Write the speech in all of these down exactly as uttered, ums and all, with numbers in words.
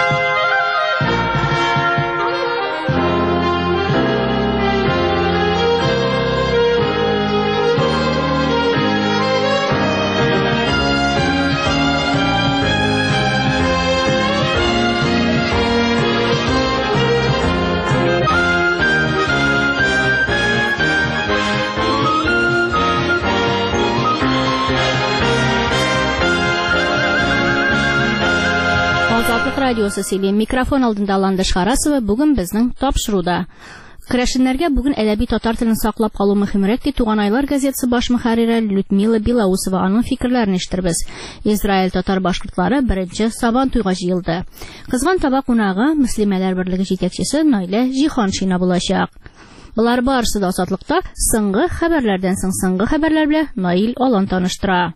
Радиосы сөйлем микрофон алдында Ландыш Харасова бүген безнең тапшыруда. Керәшеннәргә бүген әдәби татар телен саклап калу мөһимрәк ди Туган айлар газетасы баш мөхәррире Людмила Белоусова аның фикерләрен ишеттербез. Израиль татар башкортлары беренче Сабан туйга җыелды. Кызган таба кунагы Мөслимәләр берлеге җитәкчесе Наилә Җиһаншина булачак. Булар барысы да Азатлыкта соңгы хәбәрләрдән соң соңгы хәбәрләр белән Наил Алан таныштыра.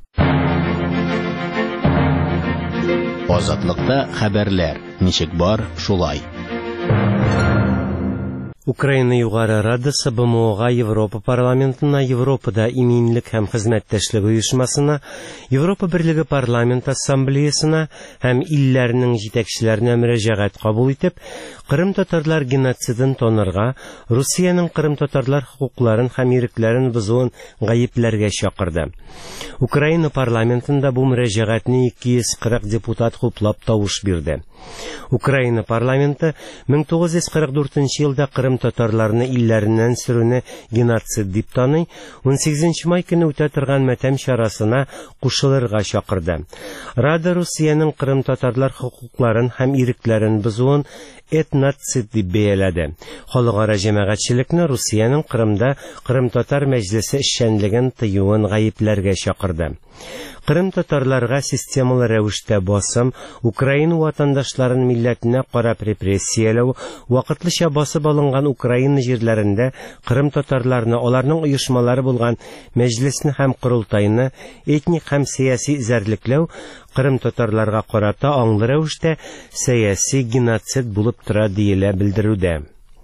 Азатлыкта хәбәрләр. Ничек бар, шулай. Украина Югары Радасы Б М О'га Европа парламентына, Европада иминлек һәм хезмәттәшлек оешмасына, Европа Берлеге парламент ассамблеясына һәм илләрнең җитәкчеләренә мөрәҗәгать кабул итеп, Кырым татарлар геноцидын тонырга, Русиянең Кырым татарлар хукукларын һәм ирекләрен бозуын гаепләргә чакырды. Украина парламентында бу мөрәҗәгатьне ике йөз кырык депутат хуплап тавыш бирде. Украина парламенты мең тугыз йөз кырык дүртенче елда Кырым татарларны илләреннән сөрүне геноцид дип таный, ун сигезенче май көне үтә торган матәм чарасына кушылырга чакырды. Рада Русиянең Кырым татарлар хукукларын һәм ирекләрен бозуын этноцид дип бәяләде. Халыкара җәмәгатьчелекне Русиянең Кырымда Кырым татар мәҗлесе эшчәнлеген тыюын гаепләргә чакырды. Кырым татарларга системалы рәвештә басым, Украина ватандашларын милләтенә карап репрессияләү, вакытлыча басып алынган Украина җирләрендә Кырым татарларны, аларның оешмалары булган мәҗлесне һәм Курултайны этник һәм сияси зәрлекләү Кырым татарларга карата аңлы рәвештә сәяси геноцид булып тора диелә белдерүдә.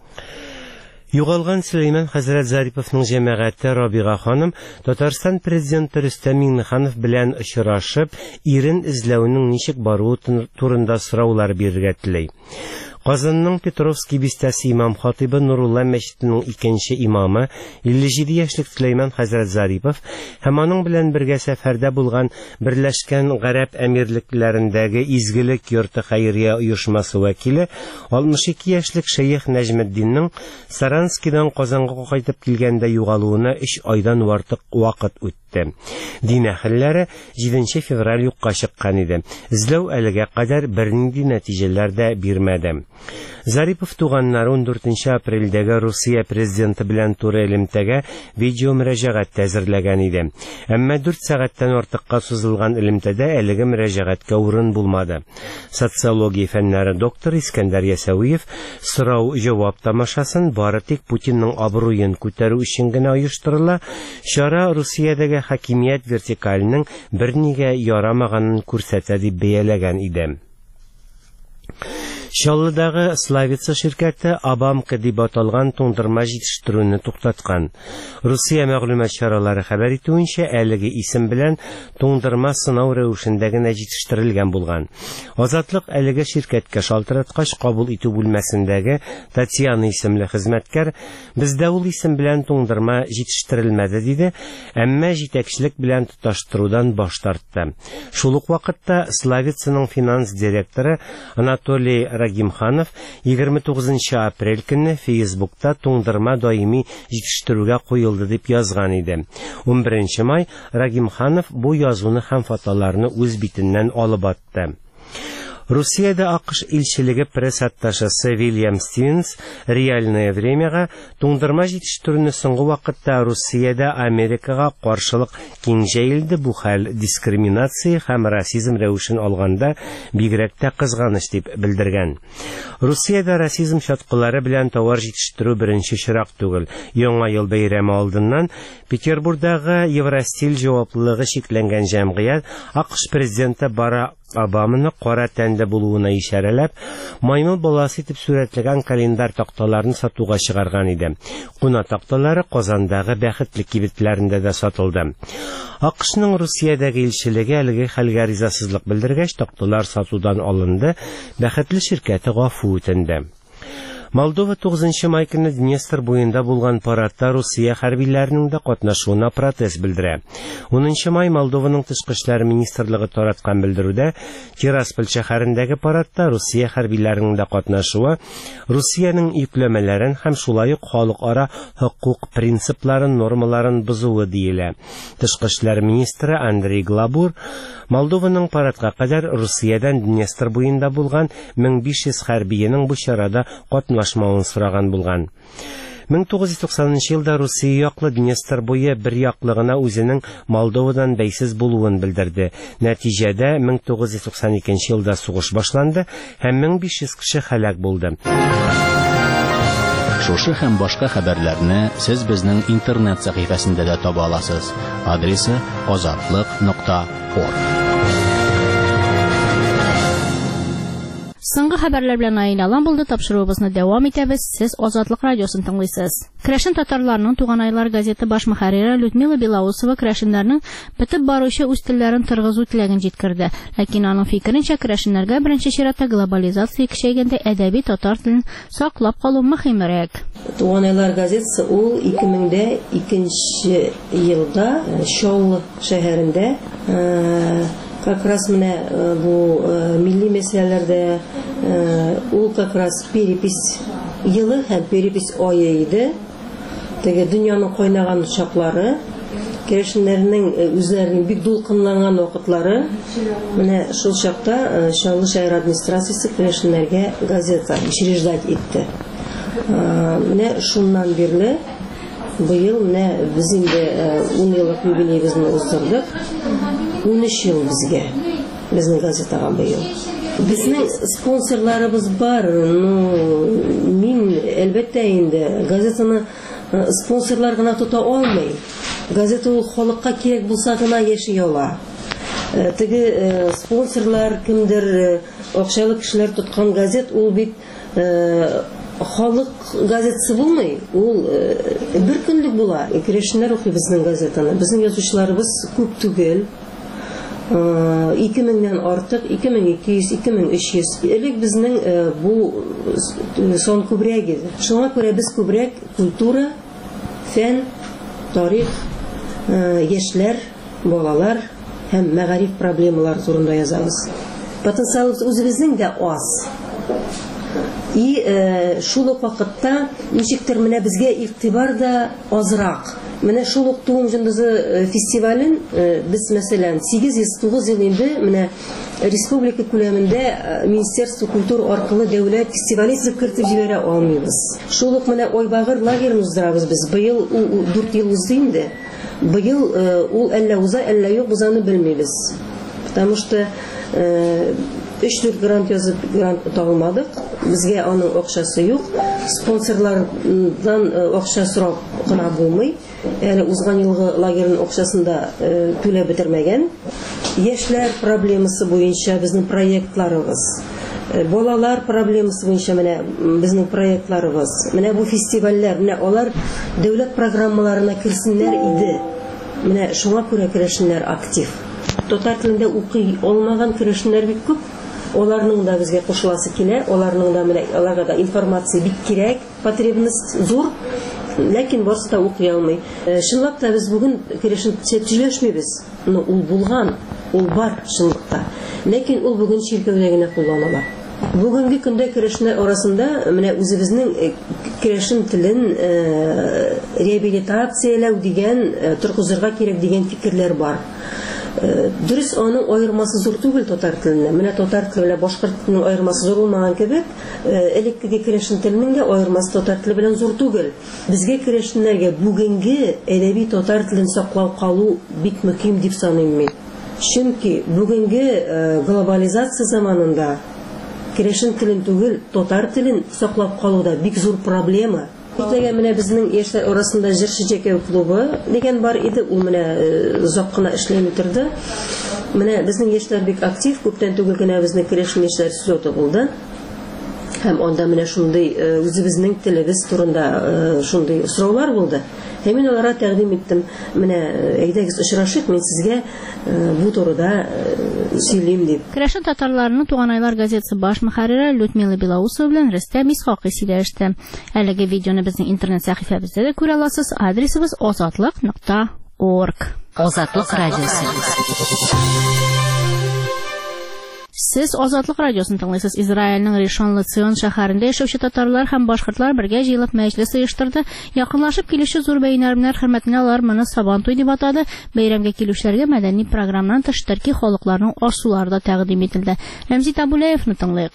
Югалган Сөләйман хәзрәт Зариповның җәмәгате Рабига ханым Татарстан президенты Рөстәм Миңнеханов белән очрашып, ирен эзләүнең ничек баруы турында сораулар бирергә теләй. Казанның Петровский бистәсе имам хатибы Нурулла мәчетенең икенче имамы илле җиде яшьлек Сөләйман хәзрәт Зарипов һәм аның белән бергә сәфәрдә булган Берләшкән Гарәп әмирлекләрендәге Изгелек йорты хәйрия оешмасы вәкиле алтмыш ике яшьлек Шәйх Нәҗметдиннең Саранскидан Казанга кайтып килгәндә югалуына өч айдан артык вакыт үтте. Дин әһелләре җиденче февраль юкка чыккан иде. Эзләү әлегә кадәр бернинди нәтиҗәләр дә бирмәде. Зарипов туганнары ун дүртенче апрельдәге Русия президенты белән туры элемтәгә видео мөрәҗәгать әзерләгән иде. Әмма дүрт сәгатьтән артыкка сузылган элемтәдә әлеге мөрәҗәгатькә урын булмады. Социология фәннәре доктор Искәндәр Ясәвиев сорау-җавап тамашасын бары тик Путинның абруен күтәрү өчен генә оештырыла, чара Русиядәге хакимият вертикаленең бернигә ярамаганын күрсәтә дип бәяләгән иде. Чаллыдагы Славица ширкәте Абамка дип аталган туңдырма җитештерүне туктаткан. Русия мәгълүмат чаралары хәбәр итүенчә, әлеге исем белән туңдырма сынау рәвешендә генә җитештерелгән булган. Азатлык әлеге ширкәткә шалтыраткач кабул итү бүлмәсендәге Татьяна исемле хезмәткәр бездә ул исем белән туңдырма җитештерелмәде диде, әмма җитәкчелек белән тоташтырудан баш тартты. Шул ук вакытта Славицаның финанс директоры Анатолий Рагимханов егерме тугызынчы апрель көнне Фейсбукта туңдырма даими җитештерүгә куелды дип язган иде. ун беренче май Рагимханов бу язуны һәм фотоларны үз битеннән алып атты. Русиядә АКШ илчелеге пресс атташасы Вильям Стивенс реальное времяга туңдырма җитештерүне соңгы вакытта Русиядә Америкага каршылык киң җәелде, бу хәл дискриминация һәм расизм рәвешен алганда бигрәк тә кызганыч дип белдергән. Русиядә расизм чаткылары белән товар җитештерү беренче чирак түгел. Яңа ел бәйрәме алдыннан Петербургдагы Евростиль җаваплылыгы шикләнгән җәмгыять АКШ президенты Барак Обаманы кара тәнле булуына ишарәләп, маймыл баласы итеп сурәтләгән календар такталарын сатуга чыгарган иде. Куна такталары Казандагы бәхетле кибетләрендә дә сатылды. АКШның Русиядәге илчелеге әлеге хәлгә ризасызлык белдергәч, такталар сатудан алынды, бәхетле ширкәте гафу үтенде. Молдова тугызынчы май көнне Днестр буенда булган парадта Русия хәрбиләренең дә катнашуына протест белдерә. унынчы май Молдованың тышкы эшләр министрлыгы тараткан белдерүдә, Тирасполь шәһәрендәге парадта Русия хәрбиләренең дә катнашуы Русиянең йөкләмәләрен һәм шулай ук халыкара хокук принципларын, нормаларын бозуы диелә. Тышкы эшләр министры Андрей Глабур Молдованың парадка кадәр Русиядән Днестр буенда булган мең биш йөз хәрбиенең бу чарада катнашмавын сораган булган. мең тугыз йөз туксанынчы елда Русия яклы Днестр буе бер яклыгына үзенең Молдовадан бәйсез булуын белдерде. Нәтиҗәдә мең тугыз йөз туксан икенче елда сугыш башланды һәм мең биш йөз кеше һәлак булды. Шушы һәм башка хәбәрләрне сез безнең интернет сәхифәсендә дә таба аласыз. Адресы азатлык нокта орг. Соңгы хәбәрләр белән айналан булды, тапшыруыбызны дәвам итәбез. Сез Азатлык радиосын тыңлыйсыз. Крәшен татарларының Туганайлар газеты баш мөхәррире Людмила Белоусова крәшеннәрнең бетеп баручы үз телләрен тыргызу теләген җиткерде. Ләкин аның фикеренчә, крәшеннәргә беренче чиратта глобализация кичәгәндә әдәби татар телен саклап калу мөһимрәк. Туганайлар газетасы ул ике мең икенче елда Шоул шәһәрендә как раз менә бу милли мәсьәләләрдә ул как раз перепись елы һәм перепись ае иде. Теге дөньяның кайнаган чаклары, керәшеннәрнең үзләренең бик дулкынланган вакытлары, менә шул чакта Шоул шәһәр администрациясе керәшеннәргә газета учреждать итте. Менә шуннан бирле быел менә без инде ун еллык юбилейбезне уздырдык. ун өч ел безгә, безнең газетага быел. Безнең спонсорларыбыз бар, ну, мин әлбәттә инде газетаны спонсорлар гына тота алмый. Газета ул халыкка кирәк булса гына яши ала. Теге спонсорлар кемдер, акчалы кешеләр тоткан газет, ул бит халык газетасы булмый, ул бер көнлек була. Керәшеннәр укый безнең газетаны. Безнең язучыларыбыз күп түгел. ике меңнән артык, ике мең ике йөз, ике мең өч йөз. Элек безнең бу сон күбрәк иде. Шуңа күрә без күбрәк культура, фән, тарих, яшьләр, балалар һәм мәгариф проблемалар турында язабыз. Потенциалыбыз үзебезнең дә аз. И шул ук вакытта ничектер менә безгә игътибар да азрак. Менә шул ук Туган җындызы фестивален без мәсәлән сигез йөз тугыз ел инде менә республика күләмендә Министерство культура аркылы дәүләт фестивале кертеп җибәрә алмыйбыз. Шул ук менә Ойбагыр лагерен уздырабыз без. Быел дүрт ел узды инде. Быел ул әллә уза, әллә юк, без аны белмибез. Потому что өч-дүрт грант язып, грант табылмадык. Безгә аның акчасы юк. Спонсорлардан акча сорап кына булмый. Әле узган елгы лагерның акчасын да түләп бетермәгән. Яшьләр проблемасы буенча безнең проектларыбыз, балалар проблемасы буенча менә безнең проектларыбыз, менә бу фестивальләр, менә алар дәүләт программаларына керсеннәр иде. Менә шуңа күрә керәшеннәр актив. Татар телендә укый алмаган керәшеннәр бик күп. Оларның да безгә кушыласы килә, оларның да менә аларга да информация бик кирәк, потребность зур. Ләкин барсы да укый алмый. Чынлап та без бүген керәшен төзелешмибез. Ну, ул булган, ул бар чынлыкта. Ләкин ул бүген чиркәүдә генә кулланыла. Бүгенге көндә керәшеннәр арасында менә үзебезнең керәшен телен реабилитацияләү дигән, торгызырга кирәк дигән фикерләр бар. Дөрес, аның аермасы зур түгел татар теленә. Менә татар теле белән башкорт теленең аермасы зур булмаган кебек, элеккеге керәшен теленең дә аермасы татар теле белән зур түгел. Безгә керәшеннәргә бүгенге әдәби татар телен саклау калу бик мөһим дип саныйм мин. Чөнки бүгенге глобализация заманында керәшен телен түгел, татар телен саклап калу да бик зур проблема. Иртәгә менә безнең яшьләр арасында җырчы җәкәү клубы дигән бар иде, ул менә озак кына эшләми торды. Менә безнең яшьләр бик актив, күптән түгел генә безнең Керәшен яшьләр слеты булды. Һәм анда менә шундый үзебезнең телебез турында шундый сораулар булды. Һәм мин аларга тәкъдим иттем. Менә әйдәгез очрашыйк, мин сезгә бу турыда сөйлим дип. Керәшен татарларының Туганайлар газетасы баш мөхәррире Людмила Белоусова белән Рөстәм Исхакый сөйләште. Әлеге видеоны безнең интернет сәхифәбездә дә күрә аласыз. Адресыбыз азатлык нокта орг. Азатлык радиосы. Сез Азатлык радиосын тыңлыйсыз. Израильнең Ришон Лецион шәһәрендә яшәүче татарлар һәм башкортлар бергә җыелып мәҗлес оештырды. Якынлашып килүче зур бәйрәмнәр хөрмәтенә алар моны Сабантуй дип атады. Бәйрәмгә килүчеләргә мәдәни программадан тыш төрки халыкларның аш-сулары да тәкъдим ителде. Рәмзи Табулаевны тыңлыйк.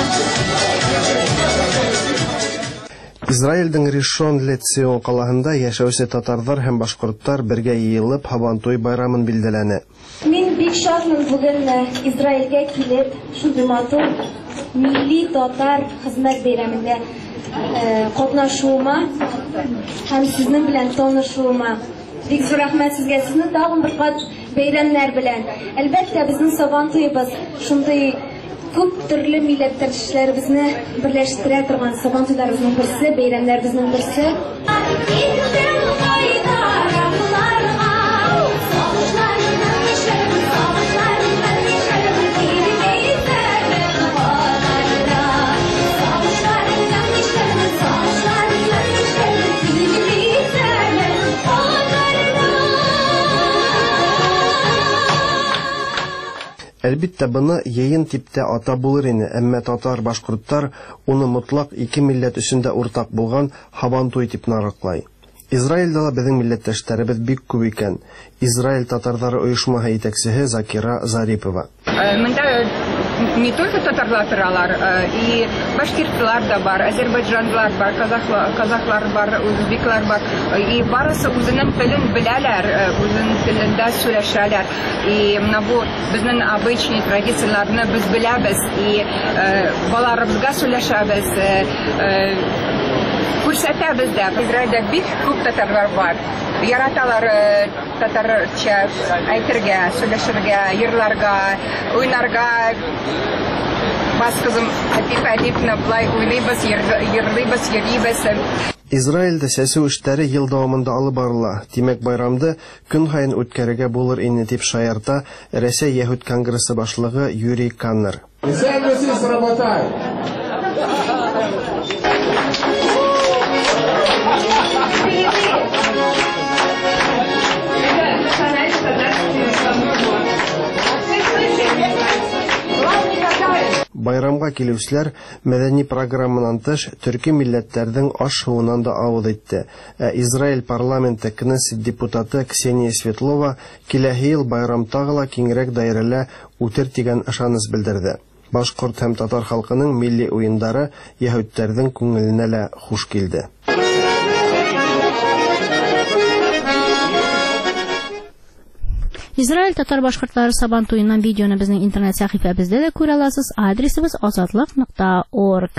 Израильдың Ришон Лецион калаһында яшәүче татарлар һәм башкортлар бергә җыелып Сабантуй байрамын билдәләне. Мин бик шатмын бүген Израильгә килеп, шундый матур милли татар хезмәт бәйрәмендә катнашуыма һәм сезнең белән танышуыма. Бик зур рәхмәт сезгә, сезне тагын бер кат бәйрәмнәр белән. Әлбәттә, безнең Сабантуйыбыз шундый күп төрле милләттәшләребезне берләштерә торган Сабантуйларыбызның берсе, бәйрәмнәребезнең берсе. Әлбиттә, быны йыйын типтә ата булыр ине, әмма татар башкортлар уны мотлак ике милләт өчендә уртак булган Сабантуй дип нарыклай. Израильдә да безнең милләттәшләребез бик күп икән. Израиль татарлары оешмаһы итәкчесе Закира Зарипова. Не только татарлар торалар, и башкиртлар да бар, азербайджанлар бар, казахлар бар, узбеклар бар, и барысы үзенең телен беләләр, үзенең телендә сөйләшәләр. И менә бу безнең обычный традицияларны без беләбез, и балаларыбызга сөйләшәбез, күрсәтәбез дә. Израильдә бик күп татарлар бар. Яраталар татарча әйтергә, сөйләшергә, йырларга, уйнарга. Бас кызым, әтип-әтипне булай уйлыйбыз, йырлыйбыз, йөрибез. Израильдә сәсү эшләре ел дәвамында алып барыла. Димәк, байрамды көн һайын үткәрергә булыр ине дип шаярта Рәсәй Яһүд конгрессы башлыгы Юрий Каннер. Байрамга килүчеләр мәдәни программанан тыш төрки милләтләрнең аш-шуыннан да авыз итте. Ә Израиль парламенты Кнессет депутаты Ксения Светлова киләһе ел байрам тагыла киңрәк даирәлә үтер дигән ышаныс белдерде. Башкорт һәм татар халкының милли уеннары яһүдләрнең күңеленә лә хуш килде. Израиль татар башкортлары Сабантуйыннан видеоны безнең интернет сәхифәбездә дә күрә аласыз. Адресыбыз азатлык нокта орг.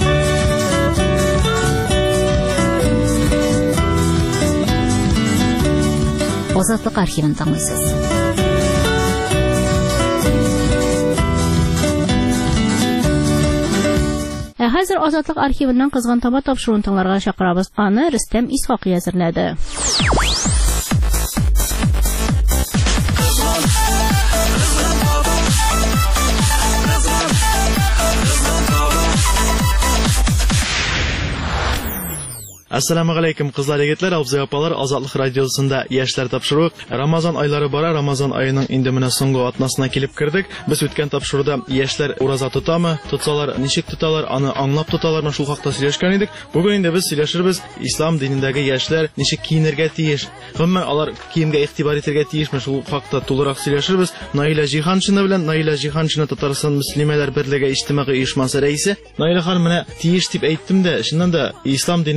Азатлык архивын тыңлыйсыз. Ә хәзер Азатлык архивыннан кызган таба тапшыруын тыңларга чакырабыз. Аны Рөстәм Исхакый әзерләде. Ассаламу алейкум, кызлар, егетләр, абзый апалар, Азатлык радиосында яшьләр тапшыру. Рамазан айлары бара, Рамазан аеның инде менә соңгы атнасына килеп кердек. Без үткән тапшыруда яшьләр ураза тутамы, тотсалар, ничек тоталар, аны аңлап тоталармы, шул хакта сөйләшкән идек. Бүген инде без сөйләшербез ислам динендәге яшьләр ничек киенергә тиеш, һәм алар киемгә игътибар итәргә тиешме, шул хакта тулырак сөйләшербез. Наила Җиһаншина белән Наила Җиһаншина Татарстан мөслимәләр берлеге иҗтимагый оешмасы рәисе. Наила ханым, менә тиеш дип әйттем дә, чыннан да ислам динендәге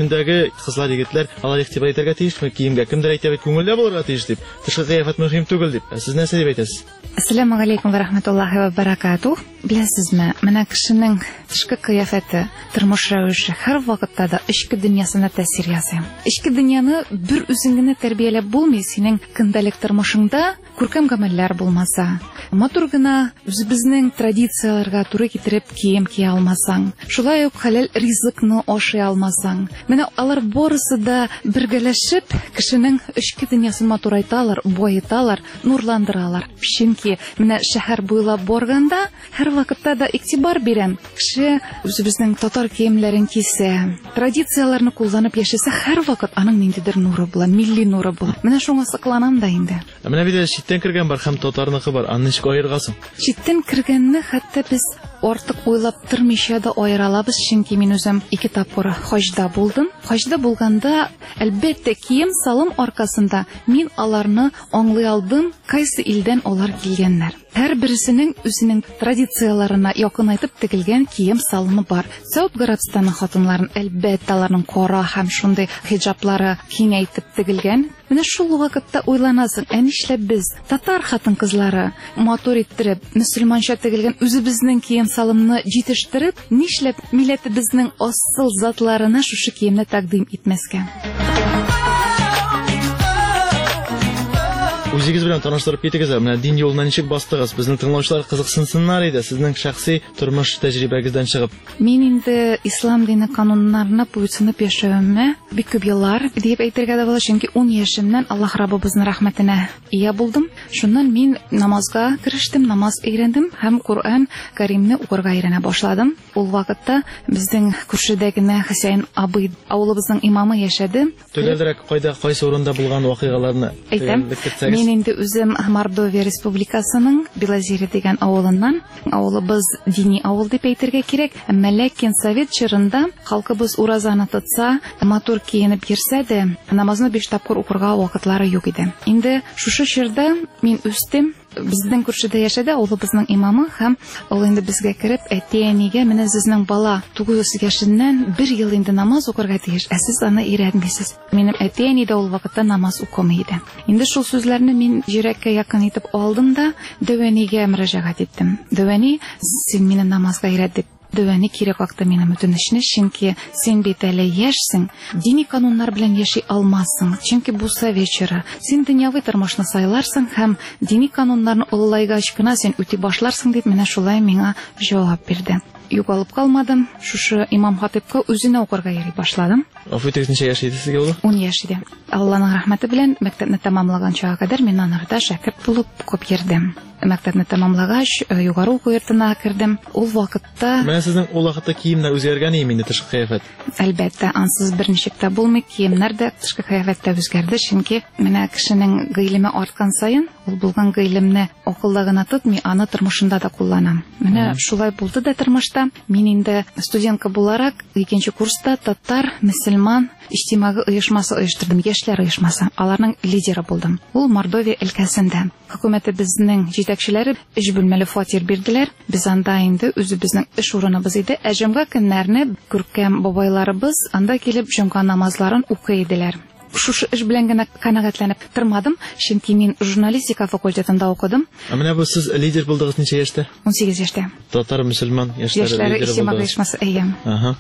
Шушы кызлар, егетләр алар игътибар итәргә тиешме? Киемгә кемдер әйтә бит, күңелле булырга тиеш дип. Тышкы кыяфәт мөһим түгел дип. Сез нәрсә дип әйтәсез? Ассаламу алейкум ва рахматуллахи ва баракатух. Беләсезме, менә кешенең тышкы кыяфәте, тормыш рәвеше һәр вакытта да эчке дөньясына тәэсир ясый. Эчке дөньяны бер үзең генә тәрбияләп булмый, синең көндәлек тормышыңда күркәм гамәлләр булмаса, матур гына үзебезнең традицияларга туры китереп кием кия алмасаң, шулай ук хәләл ризыкны ашый алмасаң, менә алар барысы да бергәләшеп кешенең эчке дөньясын матурайталар, бойталар, нурландыралар. Чөнки менә шәһәр буйлап барганда һәр вакытта да игътибар бирәм. Кеше үзебезнең татар киемнәрен кисә, традицияларны кулланып яшәсә, һәр вакыт аның ниндидер нуры була, милли нуры була. Менә шуңа сокланам да инде. Менә бит читтән кергән бар һәм татарныкы бар. Аны ничек аергасын? Читтән кергәнне хәтта без артык уйлап тормыйча да аералабыз, чөнки мин үзем ике тапкыр хаҗда булдым. Хаҗда булганда, әлбәттә, кием салым аркасында мин аларны аңлый алдым, кайсы илдән алар килгәннәр. Һәр берсенең үзенең традицияларына якын айтып тегелгән кием салымы бар. Сауд Арабстанның хатыннарын әлбәттә аларның кара һәм шундый хиҗаблары киңәйтеп тегелгән. Менә шул вакытта уйланасың, ә нишләп без, татар хатын-кызлары, матур иттереп, мөселманча тегелгән үзебезнең кием салымны җитештереп, нишләп милләтебезнең асыл затларына шушы киемне тәкъдим итмәскә? Үзегез белән таныштырып китегез, менә дин юлына ничек бастыгыз? Безнең тыңлаучылар кызыксынсыннар иде, сезнең шәхси тормыш тәҗрибәгездән чыгып. Мин инде ислам дине кануннарына буйсынып яшәвемә бик күп еллар дип әйтергә дә була, чөнки ун яшемнән Аллаһ Раббыбызның рәхмәтенә ия булдым. Шуннан мин намазга керештем, намаз өйрәндем һәм Коръән Кәримне укырга өйрәнә башладым. Ул вакытта безнең күршедә генә Хөсәйн абый, авылыбызның имамы яшәде. Төгәлрәк кайда, кайсы урында булган вакыйгаларны әйтәм. Мин инде үзем Мордовия Республикасының Белозере дигән авылыннан, авылыбыз дини авыл дип әйтергә кирәк, әмма ләкин совет чорында халкыбыз уразаны тотса, матур киенеп йөрсә дә, намазны биш тапкыр укырга вакытлары юк иде. Инде шушы чорда мин үстем. Безнең күршедә яшәде авылыбызның имамы һәм ул инде безгә кереп, әти-әнигә, менә сезнең бала тугыз яшеннән бер ел инде намаз укырга тиеш, ә сез аны өйрәнмисез. Минем әти-әни дә ул вакытта намаз укымый иде. Инде шул сүзләрне мин йөрәккә якын итеп алдым да дәвәнигә мөрәҗәгать иттем. Дәвәни, син мине намазга өйрәт дип. Дәвәни кирәк вакытта минем үтенечне, чөнки син бит әле яшьсең, дини кануннар белән яши алмассың, чөнки бу совет чоры. Син дөньяви тормышны сайларсың һәм дини кануннарны олылайгач кына син үти башларсың дип менә шулай миңа җавап бирде. Югалып калмадым, шушы имам хатипка үзенә укырга йөри башладым. Афуйтыгыз ничә яшь иде сезгә ул? ун яшь иде. Алланың рәхмәте белән мәктәпне тәмамлаганчага кадәр мин анарда шәкерт булып күп йөрдем. Мәктәпне тәмамлагач, югары уку йортына кирдем. Ул вакытта Менә сезнең ул вакытта киемнәр үзгәргән инде, тышкы кыяфәт. Әлбәттә, ансыз берничек тә булмый, киемнәр дә тышкы кыяфәттә үзгәрде, чөнки менә кешенең гыйлеме арткан саен, ул булган гыйлемне акылда гына тотмый, аны тормышында да кулланам. Менә шулай булды да тормышта. Мин инде студентка буларак икенче курста татар мөселман иҗтимагый оешмасы оештырдым, яшьләр оешмасы. Аларның лидеры булдым. Ул Мордовия өлкәсендә. Хөкүмәтебезнең җитәкчеләре өч бүлмәле фатир бирделәр. Без анда инде үзебезнең эш урыныбыз иде. Ә җомга көннәрне күркәм бабайларыбыз анда килеп җомга намазларын укый иделәр. Шушы эш белән генә канәгатьләнеп тормадым, чөнки мин журналистика факультетында укыдым. Ә менә бу сез лидер булдыгыз ничә яшьтә? ун сигез яшьтә. Татар мөселман яшьләре лидер булды. Яшьләре әйе. Ага.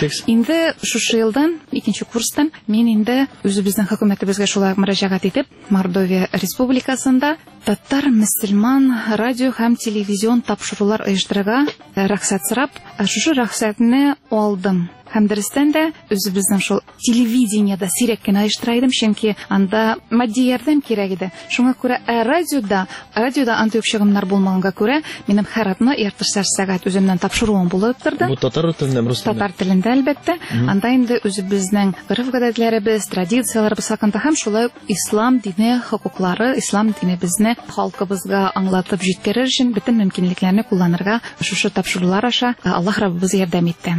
Инде шушы елдан, икенче курстан, мин инде үзебезнең хөкүмәтебезгә шулай мөрәҗәгать итеп, Мордовия Республикасында татар мөселман радио һәм телевизион тапшырулар оештырырга рөхсәт сорап, шушы рөхсәтне алдым. Һәм дөрестән дә үзебезнең шул телевидениедә сирәк кенә оештыра идем, чөнки анда матди ярдәм кирәк иде. Шуңа күрә радиода, радиода андый ук чыгымнар булмаганга күрә, минем һәр атна яртыштар сәгать үземнән тапшыруым булып торды. Бу татар телендә, рус телендә? Татар телендә, әлбәттә. Анда инде үзебезнең гореф-гадәтләребез, традицияларыбыз хакында һәм шулай ислам дине хокуклары, ислам динебезне халкыбызга аңлатып җиткерер өчен бөтен мөмкинлекләрне кулланырга шушы тапшырулар аша Аллаһ Раббыбыз ярдәм итте.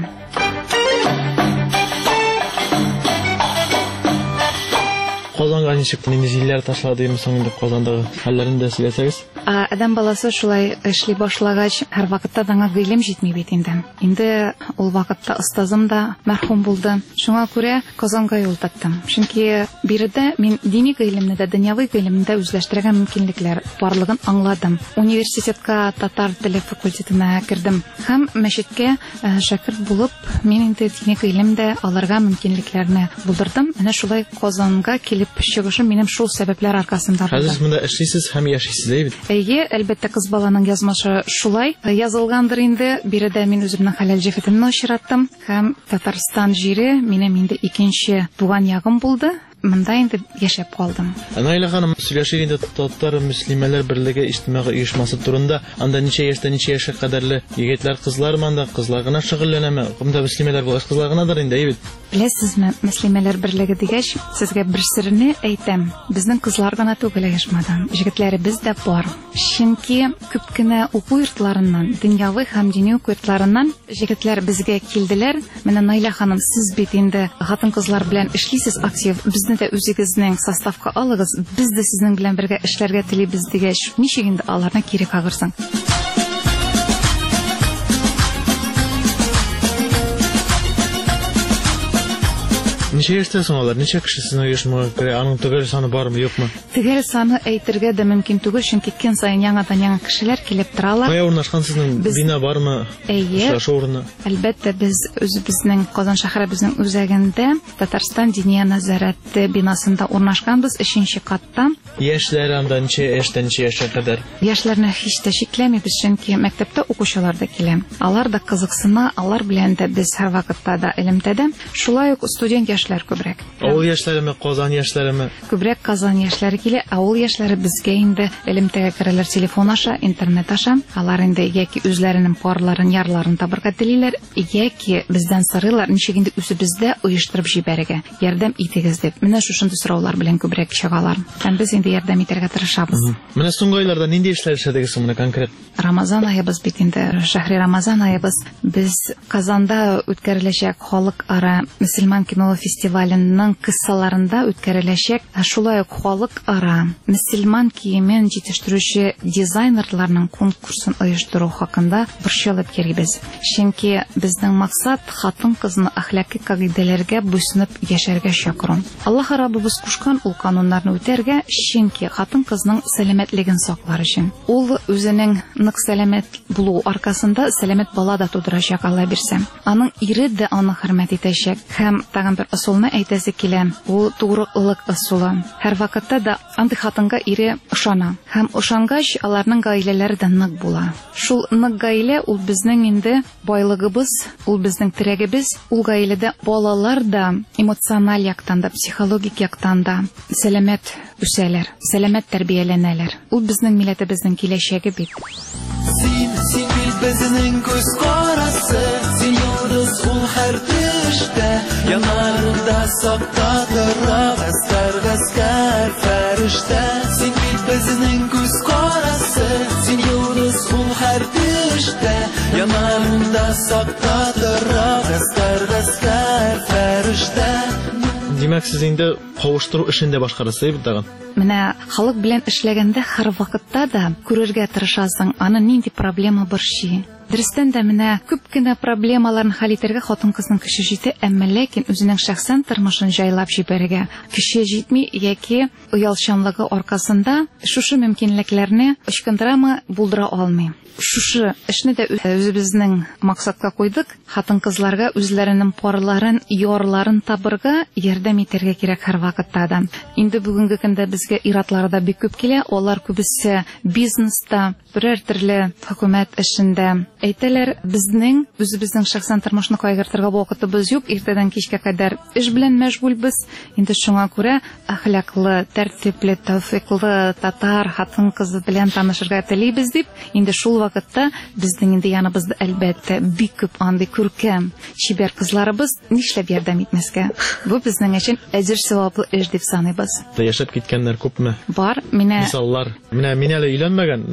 Казанга ничек нинди җилләр ташлады соң инде Казандагы хәлләрен дә сөйләсәгез? Адам баласы шулай эшли башлагач, һәр вакытта даңа гыйлем җитми бит инде. Инде ул вакытта остазым да мәрхүм булды. Шуңа күрә Казанга юл тоттым. Чөнки биредә мин дини гыйлемне дә, дөньяви гыйлемне дә үзләштерергә мөмкинлекләр барлыгын аңладым. Университетка татар теле факультетына кердем һәм мәчеткә шәкерт булып, мин инде дини гыйлемдә аларга мөмкинлекләрне булдырдым. Менә шулай Казанга килеп чыгышым минем шул сәбәпләр аркасында булды. Хәзер монда эшлисез һәм яшисез бит. Әйе, әлбәттә кыз баланың язмышы шулай язылгандыр инде. Биредә мин үземнең хәләл җефетемне очраттым һәм Татарстан җире минем инде икенче туган ягым булды. Монда инде яшәп калдым. Наилә ханым, сөйләшик инде татар мөслимәләр берлеге иҗтимагый оешмасы турында. Анда ничә яшьтә ничә яшькә кадәрле егетләр, кызлар монда, кызлар гына шөгыльләнәме? Монда мөслимәләр булган кызлар гынадыр инде, әйбит. Беләсезме, мөслимәләр берлеге дигәч, сезгә бер серне әйтәм. Безнең кызлар гына түгел оешмада, җегетләребез дә бар. Чөнки күп кенә уку йортларыннан, дөньяви һәм дини уку йортларыннан җегетләр безгә килделәр. Менә Наилә ханым, сез бит инде хатын-кызлар белән эшлисез актив. Безне дә үзегезнең составка алыгыз. Без дә сезнең белән бергә эшләргә телибез дигәч, ничек инде аларны кире кагырсың? Ничә яшьтә соң алар? Ничә кеше сезнең оешмага керә? Аның төгәл саны бармы, юкмы? Төгәл саны әйтергә дә мөмкин түгел, чөнки көн саен яңадан яңа кешеләр килеп торалар. Кая урнашкан сезнең бина бармы? Әйе. Эшләшү урыны. Әлбәттә, без үзебезнең Казан шәһәребезнең үзәгендә Татарстан Диния Назарәте бинасында урнашканбыз, өченче катта. Яшьләр анда ничә яшьтән ничә яшькә кадәр? Яшьләрне һич тә шикләмибез, чөнки мәктәптә укучылар да килә. Алар да кызыксына, алар белән дә без һәр вакытта да элемтәдә. Шулай ук студент яшьләр күбрәк. Авыл яшьләреме, Казан яшьләреме? Күбрәк Казан яшьләре килә. Авыл яшьләре безгә инде элемтәгә керәләр телефон аша, интернет аша. Алар инде яки үзләренең парларын, ярларын табырга телиләр, яки бездән сорыйлар, ничек инде үзебездә оештырып җибәрергә, ярдәм итегез дип. Менә шушындый сораулар белән күбрәк чыгалар. Һәм без инде ярдәм итәргә тырышабыз. Менә соңгы айларда нинди эшләр эшләдегез моны конкрет? Рамазан айыбыз бит инде, шәһри Рамазан айыбыз. Без Казанда үткәреләчәк халыкара мөселман кино фестиваленең кыссаларында үткәреләчәк, шулай ук халыкара мөселман киемен җитештерүче дизайнерларның конкурсын оештыру хакында борчылып йөрибез. Чөнки безнең максат хатын-кызны әхлакый кагыйдәләргә буйсынып яшәргә чакыру. Аллаһ Раббыбыз кушкан ул кануннарны үтәргә, чөнки хатын-кызның сәламәтлеген саклар өчен. Ул үзенең нык сәламәт булу аркасында сәламәт бала да тудырачак, Алла бирсә. Аның ире дә аны хөрмәт итәчәк һәм тагын бер ысулны әйтәсе килә. Ул тугрылык ысулы. Һәр вакытта да андый хатынга ире ышана һәм ышангач аларның гаиләләре дә нык була. Шул нык гаилә ул безнең инде байлыгыбыз, ул безнең терәгебез. Ул гаиләдә балалар да эмоциональ яктан да, психологик яктан да сәламәт үсәләр, сәламәт тәрбияләнәләр. Ул безнең милләтебезнең киләчәге бит. Син, син бит безнең күз карасы, син йолдыз ул һәр төштә, янарында сакта тора гаскар, гаскар фәрештә. Син бит безнең күз карасы, син йолдыз ул һәр төштә, янарында сакта тора гаскар, гаскар фәрештә. Димәк, сез инде кавыштыру эшендә башкарасыз бит тагын. Менә халык белән эшләгәндә һәр вакытта да күрергә тырышасың, аны нинди проблема борчый. Дөрестән дә менә күп кенә проблемаларны хәл итәргә хатын-кызның көче җитә, әмма ләкин үзенең шәхсән тормышын җайлап җибәрергә көче җитми яки оялчанлыгы аркасында шушы мөмкинлекләрне ычкындырамы, булдыра алмый. Шушы эшне дә үзебезнең максатка куйдык. Хатын-кызларга үзләренең парларын, ярларын табырга ярдәм итәргә кирәк һәр вакытта да. Инде бүгенге көндә безгә иратлар да бик күп килә. Алар күбесе бизнеста, берәр төрле хөкүмәт эшендә. Әйтәләр, безнең үзебезнең шәхсән тормышны кайгыртырга вакытыбыз юк, иртәдән кичкә кадәр эш белән мәшгульбез. Инде шуңа күрә әхлаклы, тәртипле, тәүфыйклы татар хатын-кызы белән танышырга телибез дип, инде шул вакытта безнең инде яныбызда әлбәттә бик күп андый күркәм, чибәр кызларыбыз, нишләп ярдәм итмәскә? Бу безнең өчен әҗер саваплы эш дип саныйбыз. Яшәп киткәннәр күпме? Бар, менә мисаллар. Менә мин әле өйләнмәгән, ләкин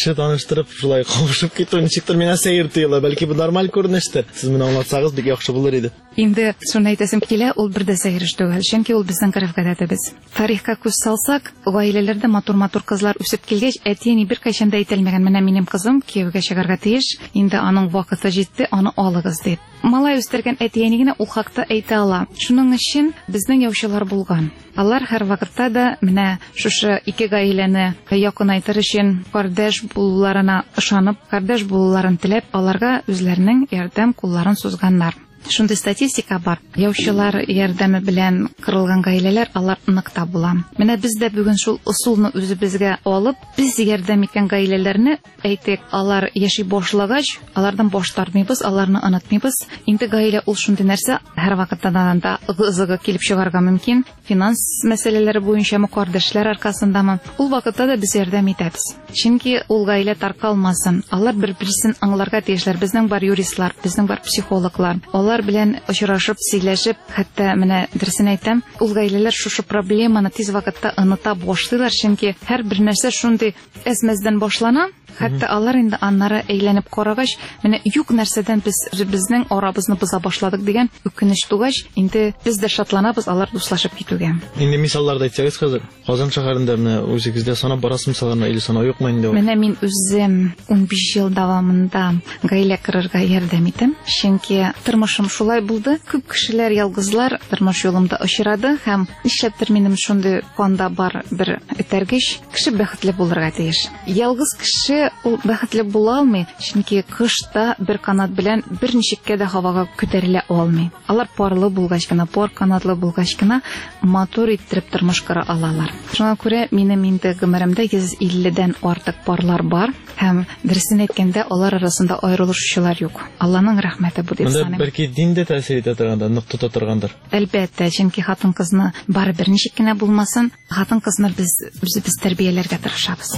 кеше таныштырып, шулай кавышып китү ничектер миңа сәер тоела. Бәлки бу нормаль күренештер. Сез моны аңлатсагыз бик яхшы булыр иде. Инде шуны әйтәсем килә, ул бер дә сәер эш түгел, чөнки ул безнең гореф-гадәтебез. Тарихка күз салсак, гаиләләрдә матур-матур кызлар үсеп килгәч, әти-әни бер кайчан да әйтелмәгән, менә минем кызым кияүгә чыгарга тиеш, инде аның вакыты җитте, аны алыгыз дип. Малай үстергән әти-әни генә ул хакта әйтә ала. Шуның өчен безнең яучылар булган. Алар һәр вакытта да менә шушы ике гаиләне якынайтыр өчен кардәш булуларына ышанып, кардәш булуларын теләп, аларга үзләренең ярдәм кулларын сузганнар. Шундый статистика бар. Яучылар ярдәме белән кырылган гаиләләр алар ныкта була. Менә без дә бүген шул усулны үзебезгә алып, без ярдәм иткән гаиләләрне әйтик, алар яши башлагач, алардан баш тартмыйбыз, аларны онытмыйбыз. Инде гаилә ул шундый нәрсә, һәр вакытта да ызыгы килеп чыгарга мөмкин. Финанс мәсьәләләре буенча кардәшләр аркасындамы? Ул вакытта да без ярдәм итәбез. Чөнки ул гаилә таркалмасын. Алар бер-берсен аңларга тиешләр. Безнең бар юристлар, безнең бар психологлар. Алар белән очрашып, сөйләшеп, хәтта менә дөресен әйтәм, ул гаиләләр шушы проблеманы тиз вакытта оныта башлыйлар, чөнки һәр бер нәрсә шундый әзмәздән башлана. Хәтта алар инде аннары әйләнеп карагач, менә юк нәрсәдән без безнең арабызны боза башладык дигән үкенеч тугач, инде без дә шатланабыз алар дуслашып китүгә. Инде мисалларда әйтсәгез хәзер, Казан шәһәрендә менә үзегездә санап барасыз мисалларны или санау юкмы инде? Менә мин үзем ун биш ел дәвамында гаилә кырырга ярдәм итәм, чөнки тормышым шулай булды. Күп кешеләр ялгызлар тормыш юлымда очрады һәм нишләптер минем шундый канда бар бер этәргеч, кеше бәхетле булырга тиеш. Ялгыз кеше ул бәхетле була алмый, чөнки кышта бер канат белән бер ничеккә дә һавага күтәрелә алмый. Алар парлы булгач кына, пар канатлы булгач кына матур иттереп тормыш кыра алалар. Шуңа күрә минем инде гомеремдә йөз илледән артык парлар бар һәм дөресен әйткәндә алар арасында аерылышучылар юк. Алланың рәхмәте бу дип саныйм. Бәлки дин дә тәэсир итә торганда, нык тота торгандыр. Әлбәттә, чөнки хатын-кызны бары бер ничек кенә булмасын, хатын-кызны без үзебез тәрбияләргә тырышабыз.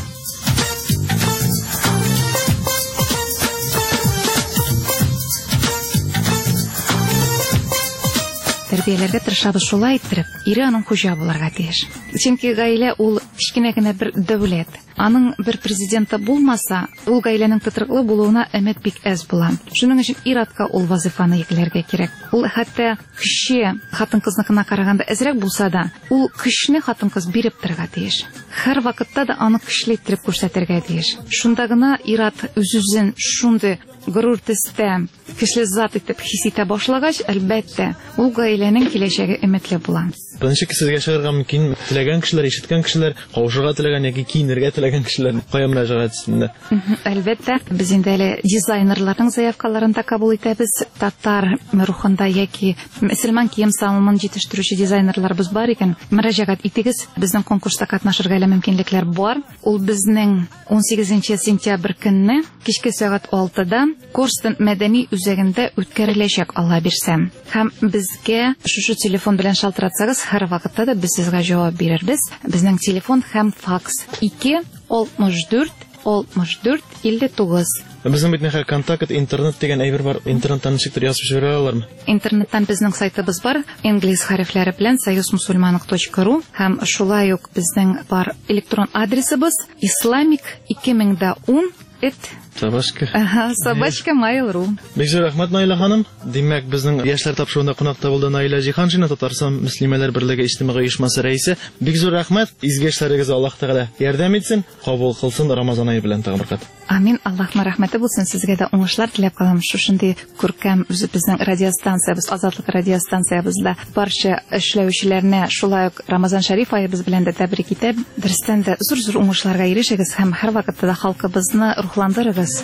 Тәрбияләргә тырышабыз шулай иттереп, ире аның хуҗа булырга тиеш. Чөнки гаилә ул кичкенә генә бер дәүләт. Аның бер президенты булмаса, ул гаиләнең тотрыклы булуына өмет бик әз була. Шуның өчен ир-атка ул вазифаны йөкләргә кирәк. Ул хәтта көче хатын-кызныкына караганда әзрәк булса да, ул көчне хатын-кыз биреп торырга тиеш. Һәр вакытта да аны көчле иттереп күрсәтергә тиеш. Шунда гына ир-ат үз-үзен шундый горур төстә, көчле зат итеп хис итә башлагач, әлбәттә, ул гаиләнең киләчәге өметле була. Беренче сезгә чыгарга мөмкин, теләгән кешеләр, ишеткән кешеләр, кавышырга теләгән яки киенергә теләгән кешеләр кая мөрәҗәгать итсеннәр? Әлбәттә, без инде әле дизайнерларның заявкаларын да кабул итәбез. Татар рухында яки мөселман кием салымын җитештерүче дизайнерларыбыз бар икән, мөрәҗәгать итегез. Безнең конкурста катнашырга әле мөмкинлекләр бар. Ул безнең ун сигезенче сентябрь көнне кичке сәгать алтыда Корстон мәдәни үзәгендә үткәреләчәк, Алла бирсәм. Һәм безгә шушы телефон белән шалтыратсагыз, һәр вакытта да без сезгә җавап бирербез. Безнең телефон һәм факс ике алтмыш дүрт алтмыш дүрт илле тугыз. Безнең бит нәһә контакт интернет дигән әйбер бар. Интернеттан ничектер язып җибәрә алармы? Интернеттан безнең сайтыбыз бар, инглиз хәрефләре белән союз мусульманок точка ру һәм шулай ук безнең бар электрон адресыбыз исламик ике мең ун эт Собачка. Ага, собачка mail.ru. Бик зур рәхмәт, Наилә ханым. Димәк, безнең яшьләр тапшыруында кунакта булды Наилә Җиһаншина, Татарстан мөслимәләр берлеге иҗтимагый оешмасы рәисе. Бик зур рәхмәт. Изге эшләрегез Аллаһ Тәгалә ярдәм итсен, кабул кылсын Рамазан ае белән тагын бер кат. Амин. Аллаһның рәхмәте булсын. Сезгә дә уңышлар теләп калам. Шушындый күркәм үзебезнең радиостанциябыз, Азатлык радиостанциябызда барча эшләүчеләрне шулай ук Рамазан шәриф аебыз белән дә тәбрик итеп, дөрестән дә зур-зур уңышларга ирешегез һәм һәр вакытта да халкыбызны рухландырыгыз.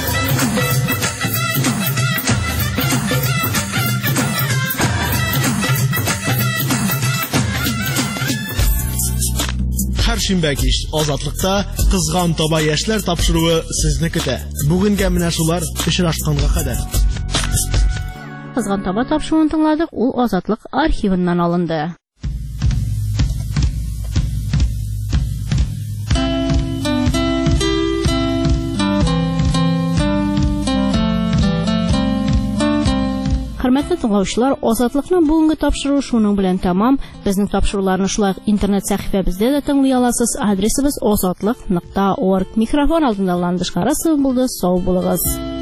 Һәр шимбә кич Азатлыкта кызган таба яшьләр тапшыруы сезне көтә. Бүгенгә менә шулар очрашканга кадәр. Кызган таба тапшыруын тыңладык, ул Азатлык архивыннан алынды. Хөрмәтле тыңлаучылар, Азатлыкның бүгенге тапшыруы шуның белән тәмам. Безнең тапшыруларны шулай интернет сәхифәбездә дә тыңлый аласыз. Адресыбыз азатлык нокта орг. Микрофон алдында Ландыш Карасова булды. Сау булыгыз.